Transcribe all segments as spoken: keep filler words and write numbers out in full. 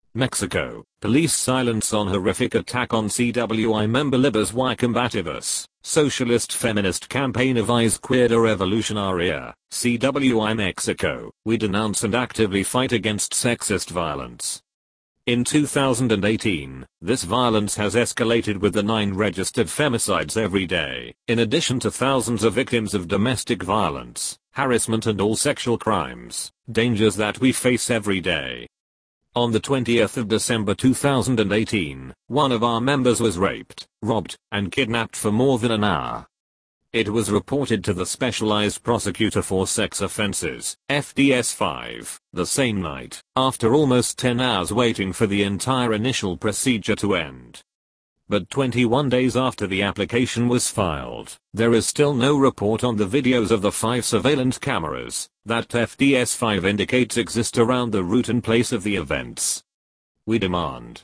Mexico, police silence on horrific attack on C W I member Libres y Combativas, Socialist Feminist Campaign of Izquierda Revolucionaria, C W I Mexico, we denounce and actively fight against sexist violence. In two thousand eighteen, this violence has escalated with the nine registered femicides every day, in addition to thousands of victims of domestic violence, harassment and all sexual crimes, dangers that we face every day. On the twentieth of December two thousand eighteen, one of our members was raped, robbed, and kidnapped for more than an hour. It was reported to the Specialized Prosecutor for Sex Offenses, F D S five, the same night, after almost ten hours waiting for the entire initial procedure to end. But twenty-one days after the application was filed, there is still no report on the videos of the five surveillance cameras that F D S five indicates exist around the route and place of the events. We demand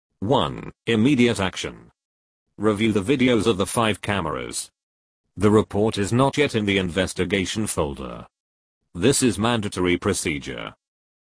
one. Immediate action. Review the videos of the five cameras. The report is not yet in the investigation folder. This is mandatory procedure.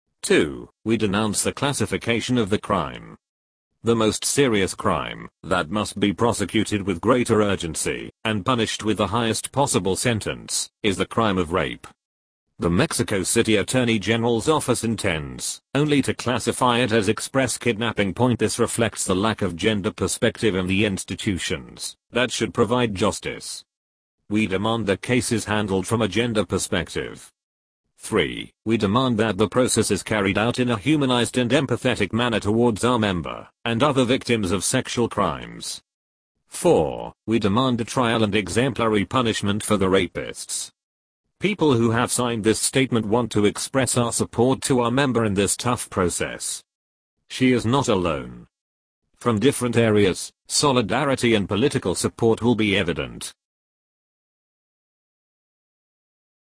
two. We denounce the classification of the crime. The most serious crime, that must be prosecuted with greater urgency, and punished with the highest possible sentence, is the crime of rape. The Mexico City Attorney General's office intends only to classify it as express kidnapping. This reflects the lack of gender perspective in the institutions that should provide justice. We demand that cases handled from a gender perspective. three. We demand that the process is carried out in a humanized and empathetic manner towards our member and other victims of sexual crimes. four. We demand a trial and exemplary punishment for the rapists. People who have signed this statement want to express our support to our member in this tough process. She is not alone. From different areas, solidarity and political support will be evident.